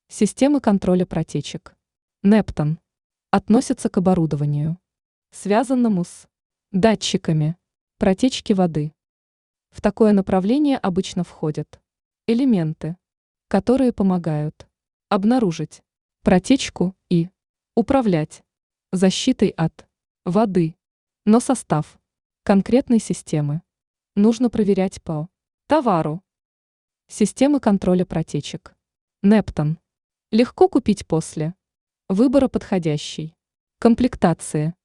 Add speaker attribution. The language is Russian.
Speaker 1: Системы контроля протечек. Нептон. Относятся к оборудованию, связанному с датчиками протечки воды. В такое направление обычно входят элементы, которые помогают обнаружить протечку и управлять защитой от воды. Но состав конкретной системы нужно проверять по товару. Системы контроля протечек. Нептон. Легко купить после выбора подходящей комплектации.